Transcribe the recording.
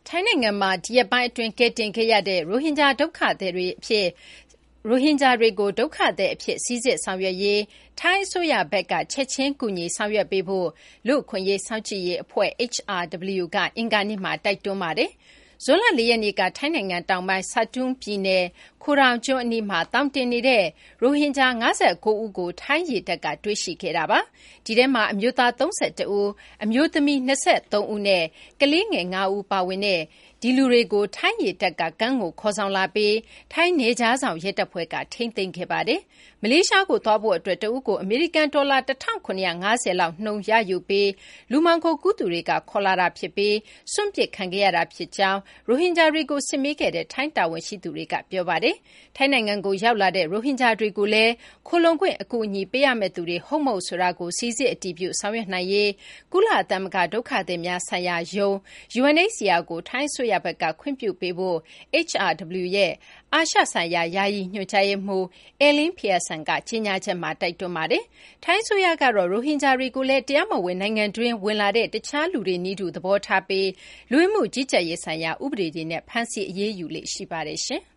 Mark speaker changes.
Speaker 1: ထိုင်းနိုင်ငံမှာဒီရက်ပိုင်းအတွင်းကယ်တင်ခဲ့ရတဲ့ရိုဟင်ဂျာဒုက္ခသည်တွေကိုဒုက္ခသည်အဖြစ်စိစစ်ဆောင်ရွက်ရေးထိုင်းအစိုးရဘက်ကချက်ချင်းကူညီဆောင်ရွက်ပေးဖို့လူ့အခွင့်အရေးစောင့်ကြည့်ရေးအဖွဲ့ HRW ကအင်္ဂါနေ့မှာတိုက်တွန်းပါတယ်။ဇွန်လ 4 ရက်နေ့ကထိုင်းနိုင်ငံတောင်ပိုင်းဆာတွန်းပြည်နယ်ခိုရောင်ကျွန်းအနီးမှာတောင်တင်နေတဲ့ရိုဟင်ဂျာ59ဦးကိုထိုင်းရေတပ်ကတွေ့ရှိခဲ့တာပါ။ဒီထဲမှာအမျိုးသား31ဦးအမျိုးသမီး23ဦးနဲ့ကလေးငယ်5ဦးပါဝင်တဲ့ဒီလူတွေကိုထိုင်းရေတပ်ကကမ်းကိုခေါ်ဆောင်လာပြီးထိုင်းနေကြားဆောင်ရဲတပ်ဖွဲ့ကထိန်းသိမ်းခဲ့ပါတယ်။မလေးရှားကိုသွားဖို့အတွက်တဦးကိုအမေရိကန်ဒေါ်လာ1950လောက်နှုန်းရယူပြီးလူမှောင်ခိုကူးသူတွေကခေါ်လာတာဖြစ်ပြီးစွန့်ပစ်ခံခဲ့ရတာဖြစ်ကြောင်းရိုဟင်ဂျာတွေကိုစစ်မေးခဲ့တဲ့ထိုင်းတာဝန်ရှိသူတွေကပြောပါတယ်။ထိုင်းနိုင်ငံကိုရောက်လာတဲ့ရိုဟင်ဂျာတွေကိုလည်းခိုလုံခွင့်အကူအညီပေးရမယ့်သူတွေဟုတ်မဟုတ်ဆိုတာကိုစီစစ်အတည်ပြုဆောင်ရွက်နိုင်ရေးကုလသမဂ္ဂဒုက္ခသည်များဆိုင်ရာယုံ UNHCR ကိုထိုင်းအစိုးရဘက်ကခွင့်ပြုပေးဖို့ HRW ရဲ့အာရှဆိုင်ရာယာယီညွှန်ကြားရေးမှူး Elaine Pearson ကကြေညာချက်မှာတိုက်တွန်းပါတယ်။ထိုင်းအစိုးရကတော့ရိုဟင်ဂျာတွေကိုလည်းတရားမဝင်နိုင်ငံတွင်းဝင်လာတဲ့တခြားလူတွေနည်းတူသဘောထားပြီးလူဝင်မှုကြီးကြပ်ရေးဆိုင်ရာဥပဒေတွေနဲ့ဖမ်းဆီးအရေးယူလေ့ရှိပါတယ်ရှင်။